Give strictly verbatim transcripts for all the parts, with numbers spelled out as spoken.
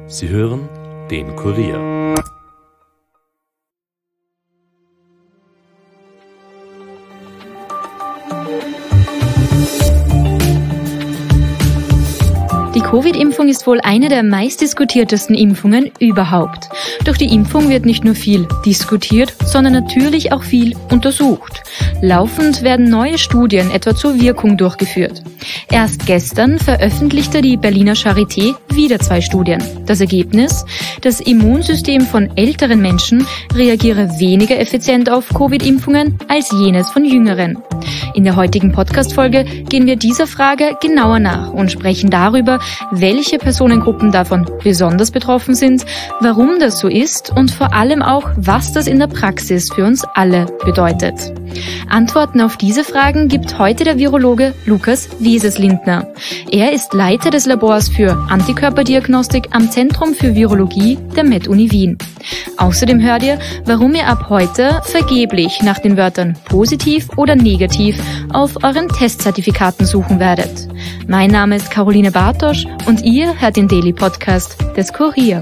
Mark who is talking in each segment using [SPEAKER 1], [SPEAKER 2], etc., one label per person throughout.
[SPEAKER 1] Sie hören den Kurier.
[SPEAKER 2] Die Covid-Impfung ist wohl eine der meistdiskutiertesten Impfungen überhaupt. Doch die Impfung wird nicht nur viel diskutiert, sondern natürlich auch viel untersucht. Laufend werden neue Studien etwa zur Wirkung durchgeführt. Erst gestern veröffentlichte die Berliner Charité wieder zwei Studien. Das Ergebnis? Das Immunsystem von älteren Menschen reagiere weniger effizient auf Covid-Impfungen als jenes von jüngeren. In der heutigen Podcast-Folge gehen wir dieser Frage genauer nach und sprechen darüber, welche Personengruppen davon besonders betroffen sind, warum das so ist und vor allem auch, was das in der Praxis für uns alle bedeutet. Antworten auf diese Fragen gibt heute der Virologe Lukas Wieseslindner. Er ist Leiter des Labors für Antikörperdiagnostik am Zentrum für Virologie der Med-Uni Wien. Außerdem hört ihr, warum ihr ab heute vergeblich nach den Wörtern positiv oder negativ auf euren Testzertifikaten suchen werdet. Mein Name ist Caroline Bartosch und ihr hört den Daily Podcast des Kurier.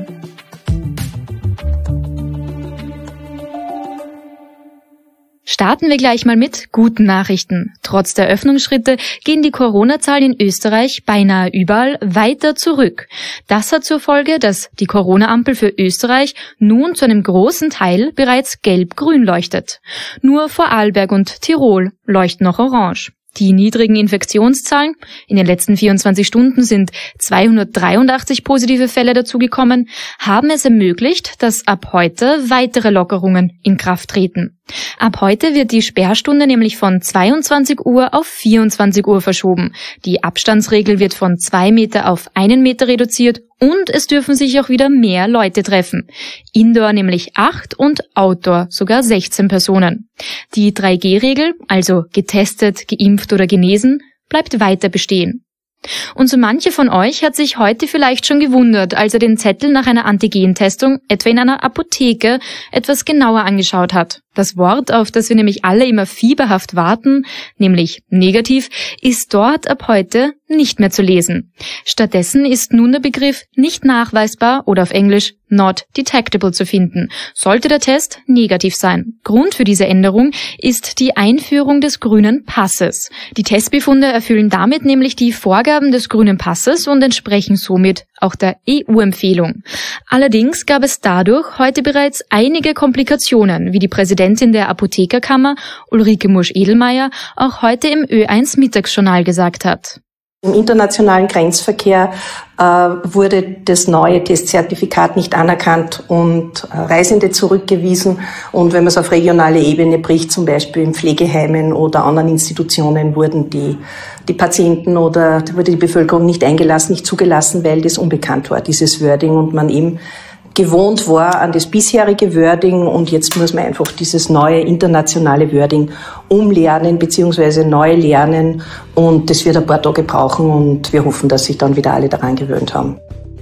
[SPEAKER 2] Starten wir gleich mal mit guten Nachrichten. Trotz der Öffnungsschritte gehen die Corona-Zahlen in Österreich beinahe überall weiter zurück. Das hat zur Folge, dass die Corona-Ampel für Österreich nun zu einem großen Teil bereits gelb-grün leuchtet. Nur Vorarlberg und Tirol leuchten noch orange. Die niedrigen Infektionszahlen, in den letzten vierundzwanzig Stunden sind zweihundertdreiundachtzig positive Fälle dazugekommen, haben es ermöglicht, dass ab heute weitere Lockerungen in Kraft treten. Ab heute wird die Sperrstunde nämlich von zweiundzwanzig Uhr auf vierundzwanzig Uhr verschoben. Die Abstandsregel wird von zwei Meter auf einen Meter reduziert und es dürfen sich auch wieder mehr Leute treffen. Indoor nämlich acht und Outdoor sogar sechzehn Personen. Die drei G Regel, also getestet, geimpft oder genesen, bleibt weiter bestehen. Und so manche von euch hat sich heute vielleicht schon gewundert, als er den Zettel nach einer Antigentestung etwa in einer Apotheke etwas genauer angeschaut hat. Das Wort, auf das wir nämlich alle immer fieberhaft warten, nämlich negativ, ist dort ab heute nicht mehr zu lesen. Stattdessen ist nun der Begriff nicht nachweisbar oder auf Englisch not detectable zu finden, sollte der Test negativ sein. Grund für diese Änderung ist die Einführung des grünen Passes. Die Testbefunde erfüllen damit nämlich die Vorgaben des grünen Passes und entsprechen somit auch der E U-Empfehlung. Allerdings gab es dadurch heute bereits einige Komplikationen, wie die Präsidentin der Apothekerkammer, Ulrike Mursch-Edelmeier, auch heute im Ö eins Mittagsjournal gesagt hat.
[SPEAKER 3] Im internationalen Grenzverkehr äh, wurde das neue Testzertifikat nicht anerkannt und äh, Reisende zurückgewiesen. Und wenn man es auf regionale Ebene bricht, zum Beispiel in Pflegeheimen oder anderen Institutionen, wurden die, die Patienten oder wurde die Bevölkerung nicht eingelassen, nicht zugelassen, weil das unbekannt war, dieses Wording, und man eben gewohnt war an das bisherige Wording, und jetzt muss man einfach dieses neue internationale Wording umlernen bzw. neu lernen, und das wird ein paar Tage brauchen und wir hoffen, dass sich dann wieder alle daran gewöhnt haben.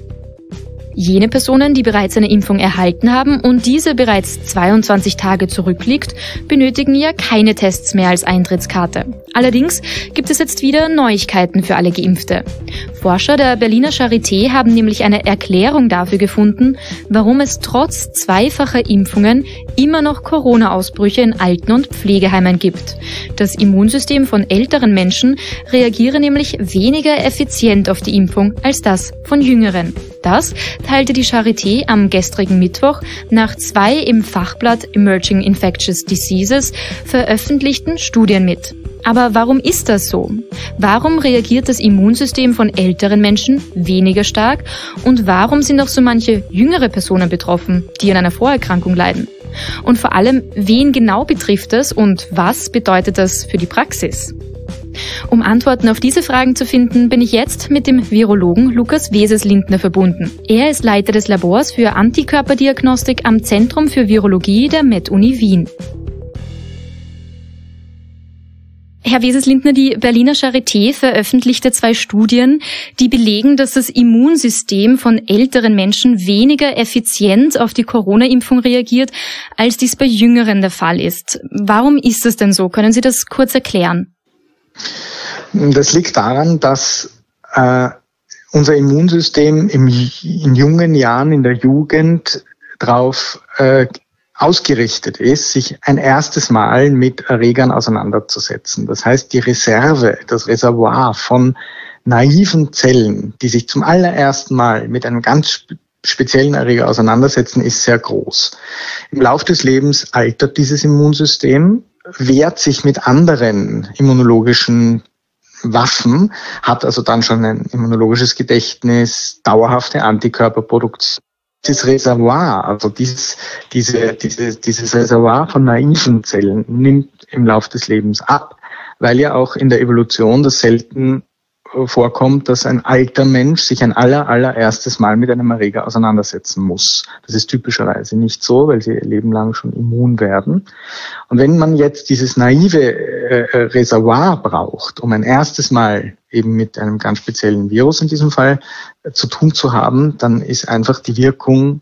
[SPEAKER 2] Jene Personen, die bereits eine Impfung erhalten haben und diese bereits zweiundzwanzig Tage zurückliegt, benötigen ja keine Tests mehr als Eintrittskarte. Allerdings gibt es jetzt wieder Neuigkeiten für alle Geimpfte. Forscher der Berliner Charité haben nämlich eine Erklärung dafür gefunden, warum es trotz zweifacher Impfungen immer noch Corona-Ausbrüche in Alten- und Pflegeheimen gibt. Das Immunsystem von älteren Menschen reagiere nämlich weniger effizient auf die Impfung als das von Jüngeren. Das teilte die Charité am gestrigen Mittwoch nach zwei im Fachblatt Emerging Infectious Diseases veröffentlichten Studien mit. Aber warum ist das so? Warum reagiert das Immunsystem von älteren Menschen weniger stark? Und warum sind auch so manche jüngere Personen betroffen, die an einer Vorerkrankung leiden? Und vor allem, wen genau betrifft das und was bedeutet das für die Praxis? Um Antworten auf diese Fragen zu finden, bin ich jetzt mit dem Virologen Lukas Wieseslindner verbunden. Er ist Leiter des Labors für Antikörperdiagnostik am Zentrum für Virologie der Med-Uni Wien. Herr Wieseslindner, die Berliner Charité veröffentlichte zwei Studien, die belegen, dass das Immunsystem von älteren Menschen weniger effizient auf die Corona-Impfung reagiert, als dies bei Jüngeren der Fall ist. Warum ist das denn so? Können Sie das kurz erklären?
[SPEAKER 4] Das liegt daran, dass äh, unser Immunsystem im, in jungen Jahren, in der Jugend darauf äh, ausgerichtet ist, sich ein erstes Mal mit Erregern auseinanderzusetzen. Das heißt, die Reserve, das Reservoir von naiven Zellen, die sich zum allerersten Mal mit einem ganz speziellen Erreger auseinandersetzen, ist sehr groß. Im Laufe des Lebens altert dieses Immunsystem, wehrt sich mit anderen immunologischen Waffen, hat also dann schon ein immunologisches Gedächtnis, dauerhafte Antikörperproduktion. Dieses Reservoir, also dieses, diese, diese, dieses Reservoir von naiven Zellen nimmt im Laufe des Lebens ab, weil ja auch in der Evolution das selten vorkommt, dass ein alter Mensch sich ein aller, allererstes Mal mit einem Erreger auseinandersetzen muss. Das ist typischerweise nicht so, weil sie ihr Leben lang schon immun werden. Und wenn man jetzt dieses naive äh, Reservoir braucht, um ein erstes Mal eben mit einem ganz speziellen Virus in diesem Fall äh, zu tun zu haben, dann ist einfach die Wirkung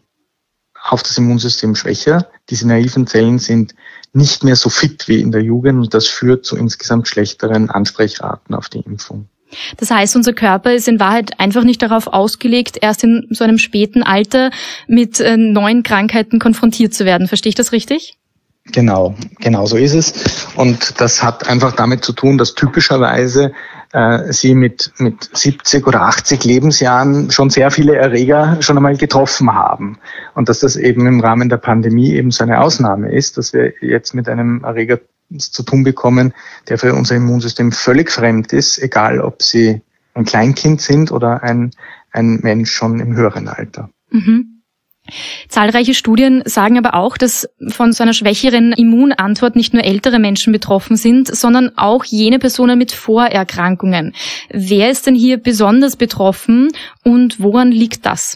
[SPEAKER 4] auf das Immunsystem schwächer. Diese naiven Zellen sind nicht mehr so fit wie in der Jugend und das führt zu insgesamt schlechteren Ansprechraten auf die Impfung.
[SPEAKER 2] Das heißt, unser Körper ist in Wahrheit einfach nicht darauf ausgelegt, erst in so einem späten Alter mit äh, neuen Krankheiten konfrontiert zu werden. Verstehe ich das richtig?
[SPEAKER 4] Genau, genau so ist es. Und das hat einfach damit zu tun, dass typischerweise äh, sie mit mit siebzig oder achtzig Lebensjahren schon sehr viele Erreger schon einmal getroffen haben. Und dass das eben im Rahmen der Pandemie eben so eine Ausnahme ist, dass wir jetzt mit einem Erreger zu tun bekommen, der für unser Immunsystem völlig fremd ist, egal ob sie ein Kleinkind sind oder ein, ein Mensch schon im höheren Alter.
[SPEAKER 2] Mhm. Zahlreiche Studien sagen aber auch, dass von so einer schwächeren Immunantwort nicht nur ältere Menschen betroffen sind, sondern auch jene Personen mit Vorerkrankungen. Wer ist denn hier besonders betroffen und woran liegt das?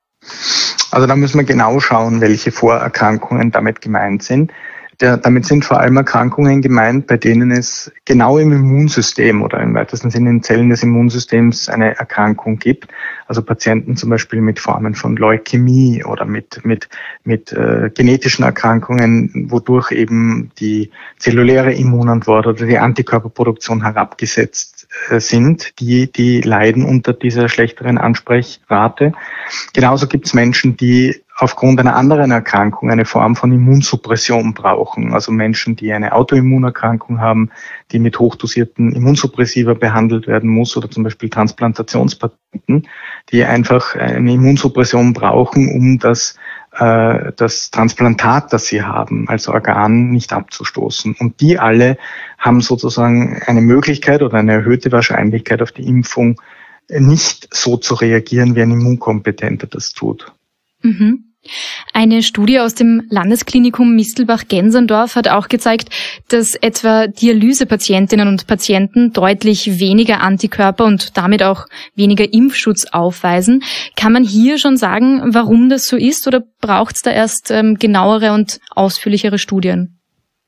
[SPEAKER 4] Also da müssen wir genau schauen, welche Vorerkrankungen damit gemeint sind. Der, damit sind vor allem Erkrankungen gemeint, bei denen es genau im Immunsystem oder im weitesten Sinne in Zellen des Immunsystems eine Erkrankung gibt. Also Patienten zum Beispiel mit Formen von Leukämie oder mit mit mit äh, genetischen Erkrankungen, wodurch eben die zelluläre Immunantwort oder die Antikörperproduktion herabgesetzt äh, sind, die die leiden unter dieser schlechteren Ansprechrate. Genauso gibt es Menschen, die aufgrund einer anderen Erkrankung eine Form von Immunsuppression brauchen. Also Menschen, die eine Autoimmunerkrankung haben, die mit hochdosierten Immunsuppressiva behandelt werden muss, oder zum Beispiel Transplantationspatienten, die einfach eine Immunsuppression brauchen, um das, äh, das Transplantat, das sie haben, als Organ nicht abzustoßen. Und die alle haben sozusagen eine Möglichkeit oder eine erhöhte Wahrscheinlichkeit auf die Impfung, nicht so zu reagieren, wie ein Immunkompetenter das tut.
[SPEAKER 2] Mhm. Eine Studie aus dem Landesklinikum Mistelbach-Gensendorf hat auch gezeigt, dass etwa Dialysepatientinnen und Patienten deutlich weniger Antikörper und damit auch weniger Impfschutz aufweisen. Kann man hier schon sagen, warum das so ist, oder braucht es da erst ähm, genauere und ausführlichere Studien?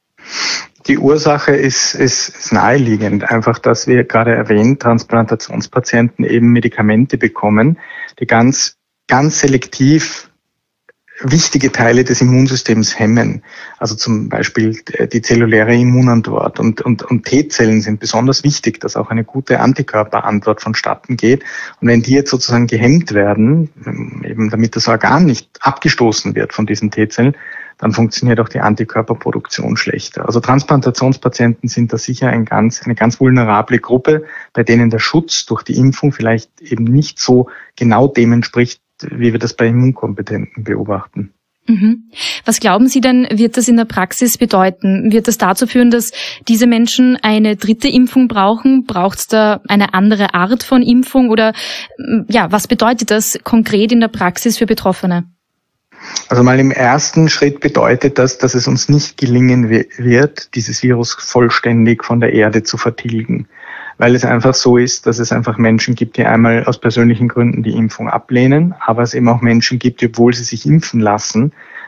[SPEAKER 4] Die Ursache ist, ist, ist naheliegend. Einfach, dass wir gerade erwähnt, Transplantationspatienten eben Medikamente bekommen, die ganz, ganz selektiv wichtige Teile des Immunsystems hemmen. Also zum Beispiel die zelluläre Immunantwort. Und, und, und T-Zellen sind besonders wichtig, dass auch eine gute Antikörperantwort vonstatten geht. Und wenn die jetzt sozusagen gehemmt werden, eben damit das Organ nicht abgestoßen wird von diesen T-Zellen, dann funktioniert auch die Antikörperproduktion schlechter. Also Transplantationspatienten sind da sicher ein ganz, eine ganz vulnerable Gruppe, bei denen der Schutz durch die Impfung vielleicht eben nicht so genau dem entspricht, wie wir das bei Immunkompetenten beobachten.
[SPEAKER 2] Mhm. Was glauben Sie denn, wird das in der Praxis bedeuten? Wird das dazu führen, dass diese Menschen eine dritte Impfung brauchen? Braucht es da eine andere Art von Impfung? Oder ja, was bedeutet das konkret in der Praxis für Betroffene?
[SPEAKER 4] Also mal im ersten Schritt bedeutet das, dass es uns nicht gelingen wird, dieses Virus vollständig von der Erde zu vertilgen. Weil es einfach so ist, dass es einfach Menschen gibt, die einmal aus persönlichen Gründen die Impfung ablehnen, aber es eben auch Menschen gibt, die, obwohl sie sich impfen lassen,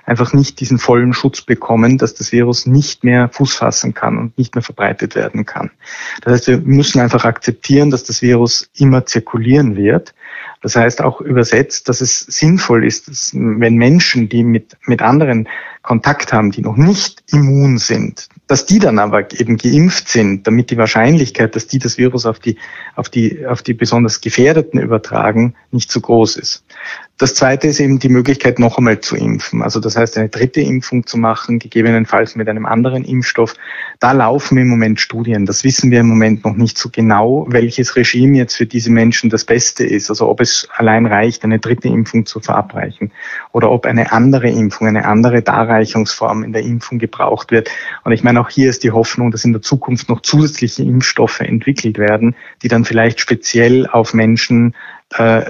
[SPEAKER 4] einfach nicht diesen vollen Schutz bekommen, dass das Virus nicht mehr Fuß fassen kann und nicht mehr verbreitet werden kann. Das heißt, wir müssen einfach akzeptieren, dass das Virus immer zirkulieren wird. Das heißt auch übersetzt, dass es sinnvoll ist, dass, wenn Menschen, die mit, mit anderen Kontakt haben, die noch nicht immun sind, dass die dann aber eben geimpft sind, damit die Wahrscheinlichkeit, dass die das Virus auf die, auf die, auf die besonders Gefährdeten übertragen, nicht so groß ist. Das Zweite ist eben die Möglichkeit, noch einmal zu impfen. Also das heißt, eine dritte Impfung zu machen, gegebenenfalls mit einem anderen Impfstoff. Da laufen im Moment Studien. Das wissen wir im Moment noch nicht so genau, welches Regime jetzt für diese Menschen das Beste ist. Also ob es allein reicht, eine dritte Impfung zu verabreichen oder ob eine andere Impfung, eine andere Darreichungsform in der Impfung gebraucht wird. Und ich meine, auch hier ist die Hoffnung, dass in der Zukunft noch zusätzliche Impfstoffe entwickelt werden, die dann vielleicht speziell auf Menschen äh,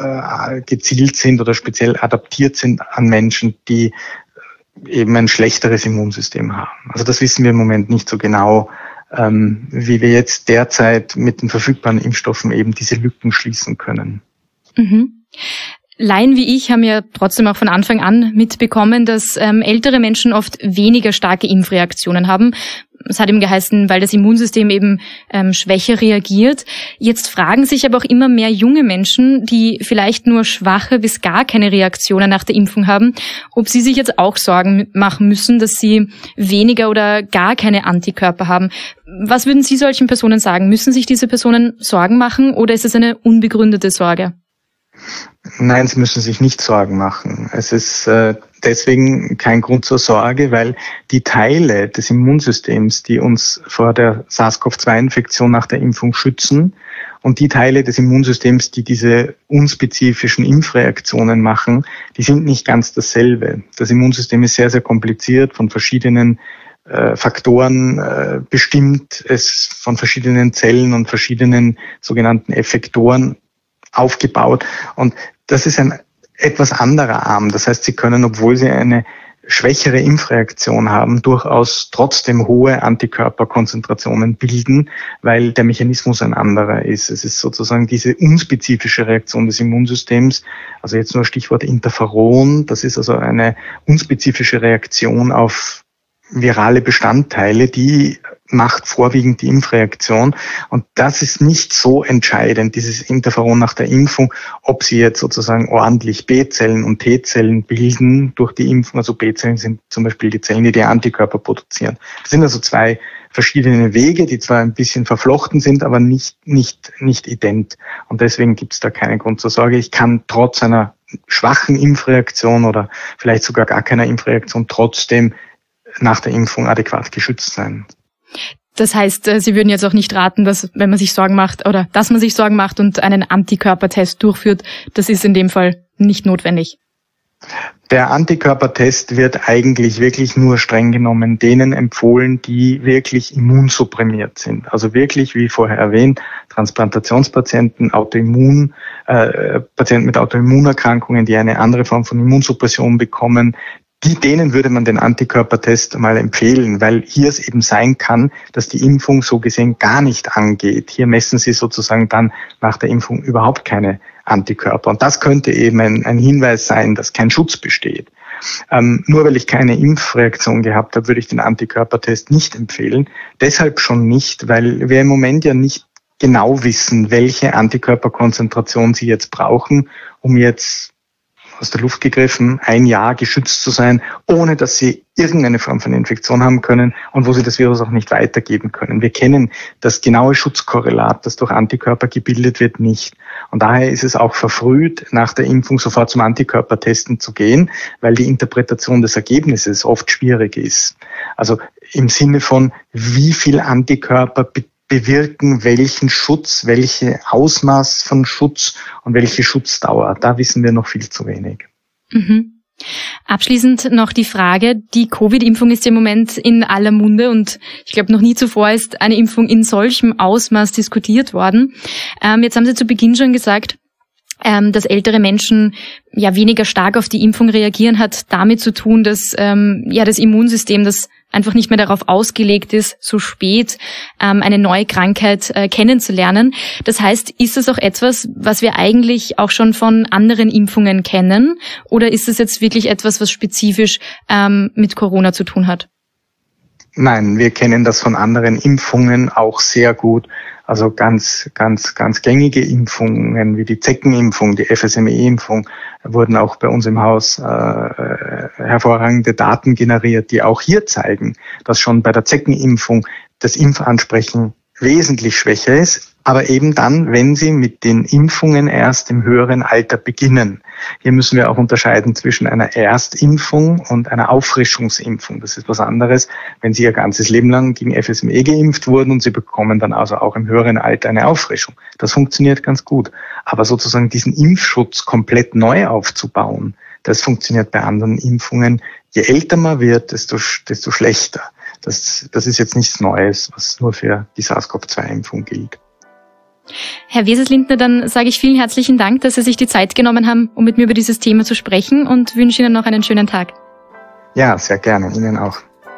[SPEAKER 4] gezielt sind oder speziell adaptiert sind an Menschen, die eben ein schlechteres Immunsystem haben. Also das wissen wir im Moment nicht so genau, ähm, wie wir jetzt derzeit mit den verfügbaren Impfstoffen eben diese Lücken schließen können.
[SPEAKER 2] Mhm. Laien wie ich haben ja trotzdem auch von Anfang an mitbekommen, dass ähm, ältere Menschen oft weniger starke Impfreaktionen haben. Es hat eben geheißen, weil das Immunsystem eben ähm, schwächer reagiert. Jetzt fragen sich aber auch immer mehr junge Menschen, die vielleicht nur schwache bis gar keine Reaktionen nach der Impfung haben, ob sie sich jetzt auch Sorgen machen müssen, dass sie weniger oder gar keine Antikörper haben. Was würden Sie solchen Personen sagen? Müssen sich diese Personen Sorgen machen oder ist es eine unbegründete Sorge?
[SPEAKER 4] Nein, Sie müssen sich nicht Sorgen machen. Es ist äh, deswegen kein Grund zur Sorge, weil die Teile des Immunsystems, die uns vor der SARS-CoV zwei Infektion nach der Impfung schützen und die Teile des Immunsystems, die diese unspezifischen Impfreaktionen machen, die sind nicht ganz dasselbe. Das Immunsystem ist sehr, sehr kompliziert, von verschiedenen äh, Faktoren äh, bestimmt, es von verschiedenen Zellen und verschiedenen sogenannten Effektoren aufgebaut. Und das ist ein etwas anderer Arm. Das heißt, Sie können, obwohl Sie eine schwächere Impfreaktion haben, durchaus trotzdem hohe Antikörperkonzentrationen bilden, weil der Mechanismus ein anderer ist. Es ist sozusagen diese unspezifische Reaktion des Immunsystems, also jetzt nur Stichwort Interferon, das ist also eine unspezifische Reaktion auf virale Bestandteile, die macht vorwiegend die Impfreaktion. Und das ist nicht so entscheidend, dieses Interferon nach der Impfung, ob sie jetzt sozusagen ordentlich B-Zellen und T-Zellen bilden durch die Impfung. Also B-Zellen sind zum Beispiel die Zellen, die die Antikörper produzieren. Das sind also zwei verschiedene Wege, die zwar ein bisschen verflochten sind, aber nicht, nicht, nicht ident. Und deswegen gibt es da keinen Grund zur Sorge. Ich kann trotz einer schwachen Impfreaktion oder vielleicht sogar gar keiner Impfreaktion trotzdem nach der Impfung adäquat geschützt sein.
[SPEAKER 2] Das heißt, Sie würden jetzt auch nicht raten, dass, wenn man sich Sorgen macht oder dass man sich Sorgen macht und einen Antikörpertest durchführt, das ist in dem Fall nicht notwendig.
[SPEAKER 4] Der Antikörpertest wird eigentlich wirklich nur streng genommen denen empfohlen, die wirklich immunsupprimiert sind. Also wirklich, wie vorher erwähnt, Transplantationspatienten, Autoimmun, äh, Patienten mit Autoimmunerkrankungen, die eine andere Form von Immunsuppression bekommen, Die, denen würde man den Antikörpertest mal empfehlen, weil hier es eben sein kann, dass die Impfung so gesehen gar nicht angeht. Hier messen sie sozusagen dann nach der Impfung überhaupt keine Antikörper. Und das könnte eben ein, ein Hinweis sein, dass kein Schutz besteht. Ähm, nur weil ich keine Impfreaktion gehabt habe, würde ich den Antikörpertest nicht empfehlen. Deshalb schon nicht, weil wir im Moment ja nicht genau wissen, welche Antikörperkonzentration sie jetzt brauchen, um jetzt aus der Luft gegriffen, ein Jahr geschützt zu sein, ohne dass sie irgendeine Form von Infektion haben können und wo sie das Virus auch nicht weitergeben können. Wir kennen das genaue Schutzkorrelat, das durch Antikörper gebildet wird, nicht. Und daher ist es auch verfrüht, nach der Impfung sofort zum Antikörpertesten zu gehen, weil die Interpretation des Ergebnisses oft schwierig ist. Also im Sinne von, wie viel Antikörper be- bewirken welchen Schutz, welche Ausmaß von Schutz und welche Schutzdauer. Da wissen wir noch viel zu wenig.
[SPEAKER 2] Mhm. Abschließend noch die Frage, die Covid-Impfung ist ja im Moment in aller Munde und ich glaube, noch nie zuvor ist eine Impfung in solchem Ausmaß diskutiert worden. Ähm, jetzt haben Sie zu Beginn schon gesagt, ähm, dass ältere Menschen ja weniger stark auf die Impfung reagieren, hat damit zu tun, dass ähm, ja das Immunsystem, das einfach nicht mehr darauf ausgelegt ist, so spät ähm, eine neue Krankheit äh, kennenzulernen. Das heißt, ist es auch etwas, was wir eigentlich auch schon von anderen Impfungen kennen? Oder ist es jetzt wirklich etwas, was spezifisch ähm, mit Corona zu tun hat?
[SPEAKER 4] Nein, wir kennen das von anderen Impfungen auch sehr gut. Also ganz, ganz, ganz gängige Impfungen wie die Zeckenimpfung, die F S M E-Impfung, wurden auch bei uns im Haus äh, hervorragende Daten generiert, die auch hier zeigen, dass schon bei der Zeckenimpfung das Impfansprechen wesentlich schwächer ist, aber eben dann, wenn sie mit den Impfungen erst im höheren Alter beginnen. Hier müssen wir auch unterscheiden zwischen einer Erstimpfung und einer Auffrischungsimpfung. Das ist was anderes, wenn Sie Ihr ganzes Leben lang gegen F S M E geimpft wurden und Sie bekommen dann also auch im höheren Alter eine Auffrischung. Das funktioniert ganz gut. Aber sozusagen diesen Impfschutz komplett neu aufzubauen, das funktioniert bei anderen Impfungen. Je älter man wird, desto, desto schlechter. Das, das ist jetzt nichts Neues, was nur für die SARS-C o V zwei Impfung gilt.
[SPEAKER 2] Herr Wesers-Lindner, dann sage ich vielen herzlichen Dank, dass Sie sich die Zeit genommen haben, um mit mir über dieses Thema zu sprechen und wünsche Ihnen noch einen schönen Tag.
[SPEAKER 4] Ja, sehr gerne. Ihnen auch.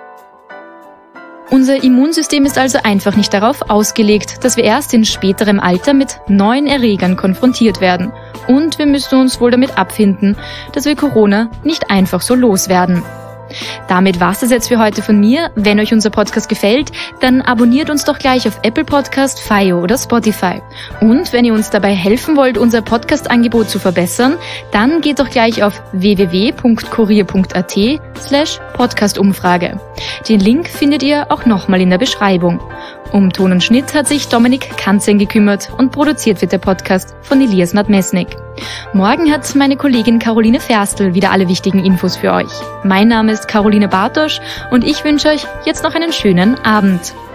[SPEAKER 2] Unser Immunsystem ist also einfach nicht darauf ausgelegt, dass wir erst in späterem Alter mit neuen Erregern konfrontiert werden. Und wir müssen uns wohl damit abfinden, dass wir Corona nicht einfach so loswerden. Damit war's das jetzt für heute von mir. Wenn euch unser Podcast gefällt, dann abonniert uns doch gleich auf Apple Podcast, Fio oder Spotify. Und wenn ihr uns dabei helfen wollt, unser Podcast-Angebot zu verbessern, dann geht doch gleich auf w w w punkt kurier punkt a t slash Podcast-Umfrage. Den Link findet ihr auch nochmal in der Beschreibung. Um Ton und Schnitt hat sich Dominik Kanzen gekümmert und produziert wird der Podcast von Elias Nadmesnik. Morgen hat meine Kollegin Caroline Ferstl wieder alle wichtigen Infos für euch. Mein Name ist Caroline Bartosch und ich wünsche euch jetzt noch einen schönen Abend.